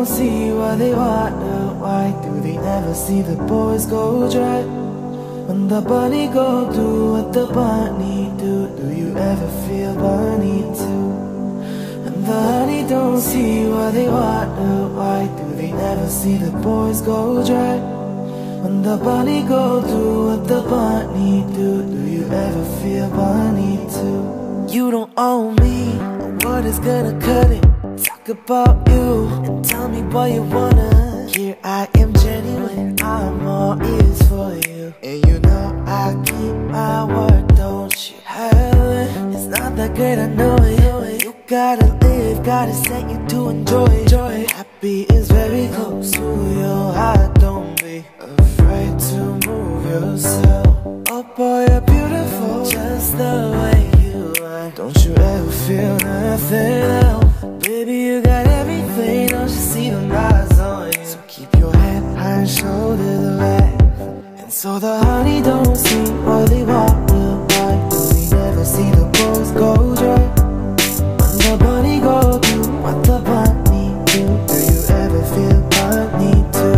don't see why they wonder. Why do they never see the boys go dry? When the bunny go do what the bunny do, do you ever feel bunny too? And the honey don't see why they wonder. Why do they never see the boys go dry? When the bunny go do what the bunny do, do you ever feel bunny too? You don't own me, what is gonna cut it? Talk about you and tell me what you wanna. Here I am genuine, I'm all ears for you. And you know I keep my word, don't you have it? It's not that great, I know it. You gotta live, gotta set you to enjoy it. Happy is very close to your heart, don't be afraid to move yourself. Oh boy, you're beautiful, just the way you are. Don't you ever feel nothing else? Baby, you got everything, don't you see them eyes on you? So keep your head high and shoulder the back. And so the honey don't see why they walk the line. We never see the boys go dry. When the bunny go do what the bunny do, do you ever feel bunny too?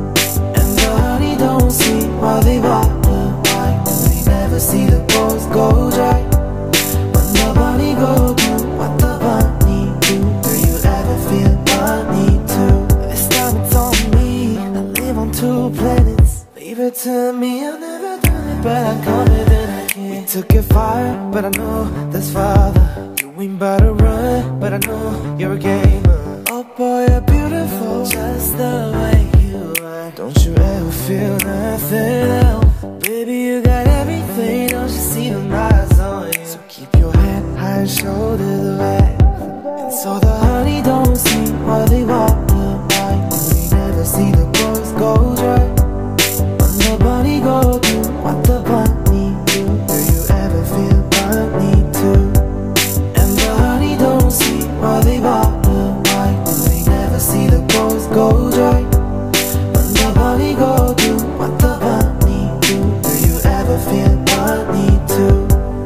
And the honey don't see why they walk the line. We never see the boys go dry. When the bunny go do what the bunny do, do you ever feel bunny too? This time it's on me, I live on 2 planets. Leave it to me, I've never done it, but I'm confident I can. We took it far, but I know that's farther. You ain't about to run, but I know you're a gamer. Oh boy, you're beautiful, just the way you are. Don't you ever feel nothing else? Baby, you got everything, don't you see them eyes on you? So keep your head high and shoulder the back. And so the honey don't see why they walk the line. We never see the boys go dry. When the bunny go do what the bunny do, do you ever feel bunny too? And the honey don't see why they walk the line. We never see the boys go dry. When the bunny go do what the bunny do, do you ever feel bunny too?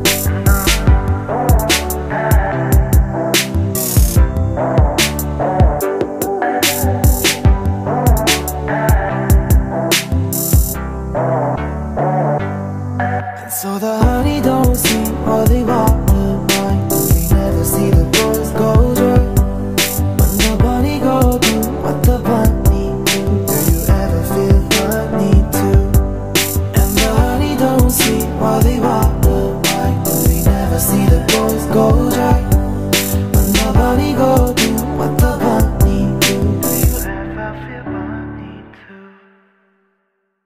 So the honey don't see why they walk the line. We never see the boys go dry. When the bunny go do what the bunny do, do you ever feel bunny too? And the honey don't see why they walk the line. We never see the boys go dry.